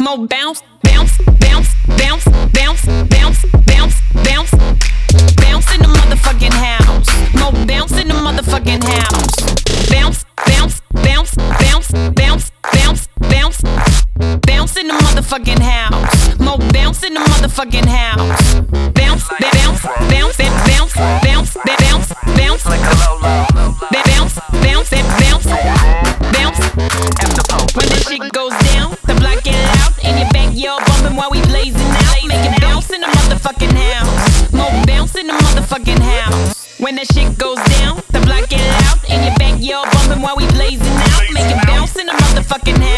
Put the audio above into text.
More bounce, bounce, bounce, bounce, bounce, bounce, bounce, bounce. Bounce in the motherfucking house. More bounce in the motherfucking house. Bounce, bounce, bounce, bounce, bounce, bounce, bounce. Bounce in the motherfucking house. More bounce in the motherfucking house. Bounce, bounce, bounce, bounce, bounce, bounce, bounce, bounce, bounce, bounce, bounce. When the shit goes down, the block get loud in your backyard bumping while we blazing out. Make it bounce in the motherfucking house. More bounce in the motherfucking house. When that shit goes down, the block get loud in your backyard bumping while we blazing out. Make it bounce in the motherfucking house.